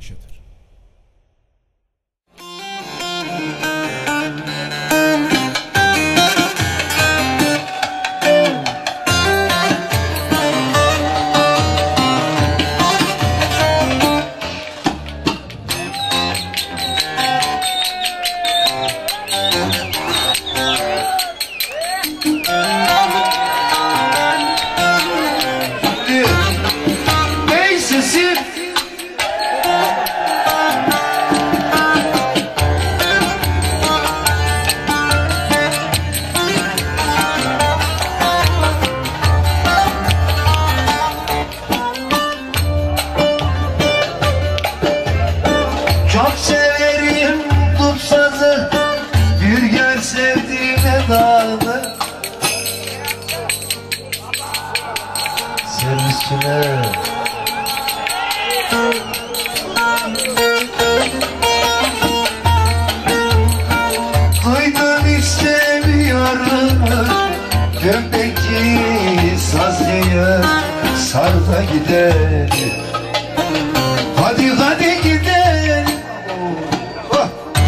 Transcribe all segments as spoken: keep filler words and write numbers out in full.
yaşatır. Çok severim tupsazı, bir gör sevdiğine dağını. Sen üstüne duydum istemiyorum, gömlekli sazlıya sar da gidelim. Hadi hadi gidelim. Oh.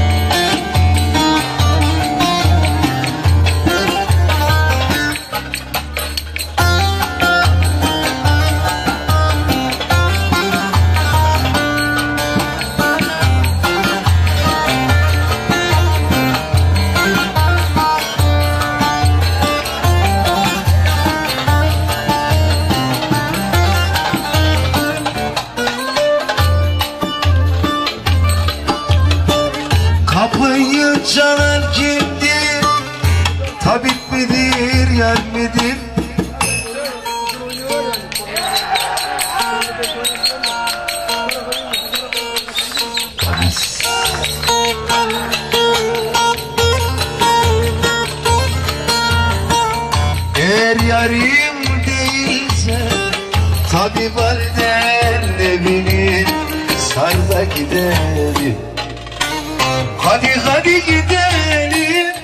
Kapıyı çalan kimdir? Tabip midir, yer midir? Polis. Eğer yarim değilse tabip halden evini sar da gidelim. Hadi hadi gidelim.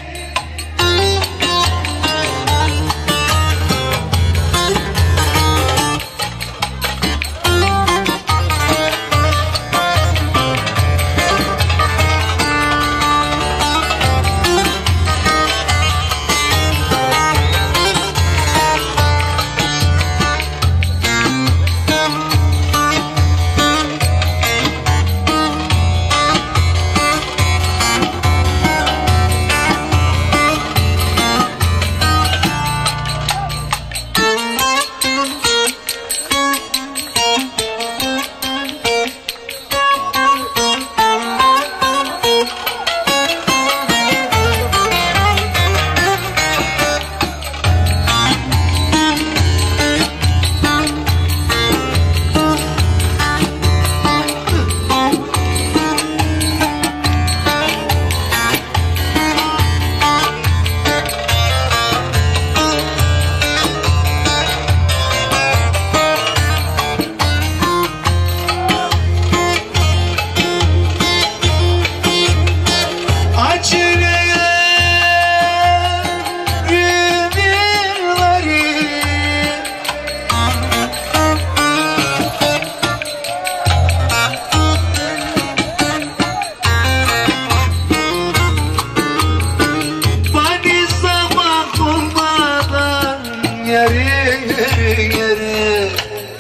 Yeri yeri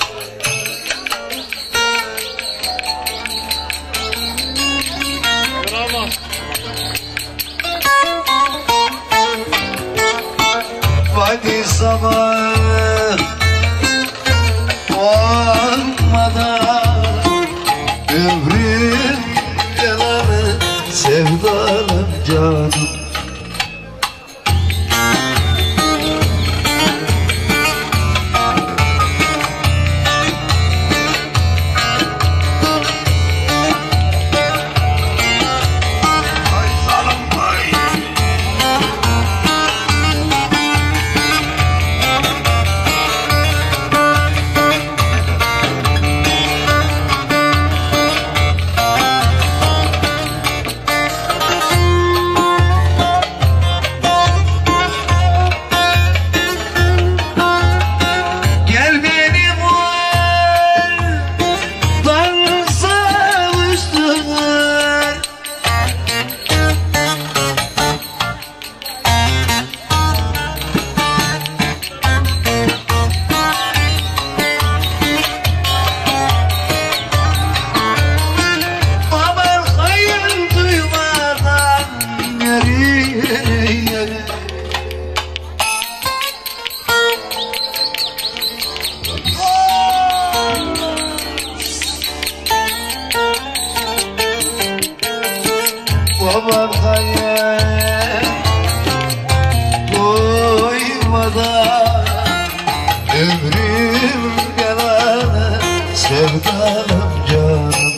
Vadi zamanı olmadan ömrüm yalanı sevdalım canım. Ömrüm yalanı sevdalım canım.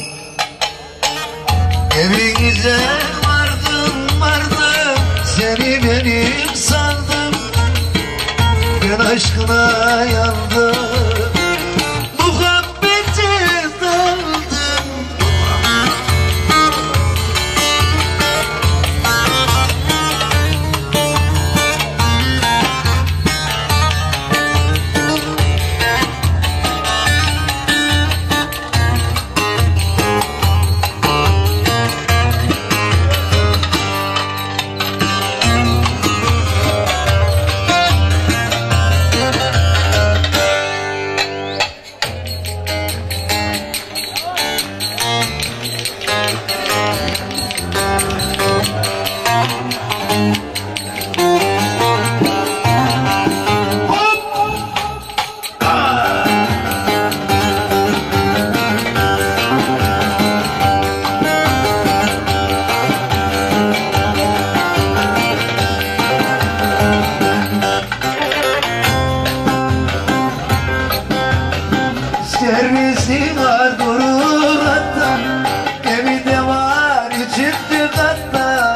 Evinize vardım vardım, seni benim sandım. Ben aşkına yandım, muhabbete daldım. Servisi var durur hatta, evinde var üçüncü katta.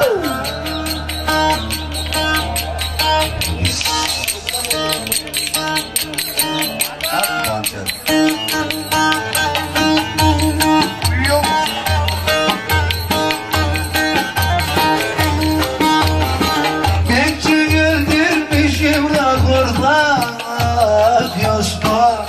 Gençi öldürmüşüm da kurban Yosma.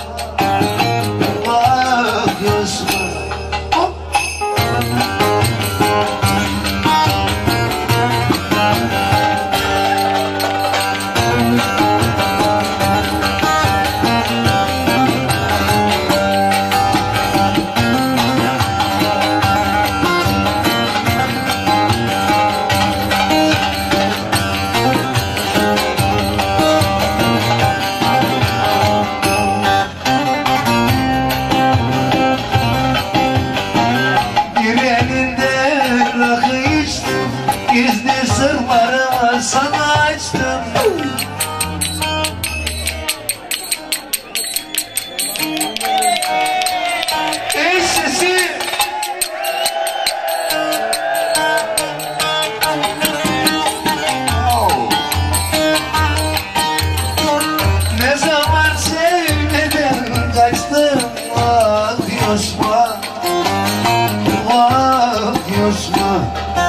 Gizli sırlarımı sana açtım. Ey sesi, oh. Ne zaman sevmeden kaçtım. Ah Yosma, ah Yosma.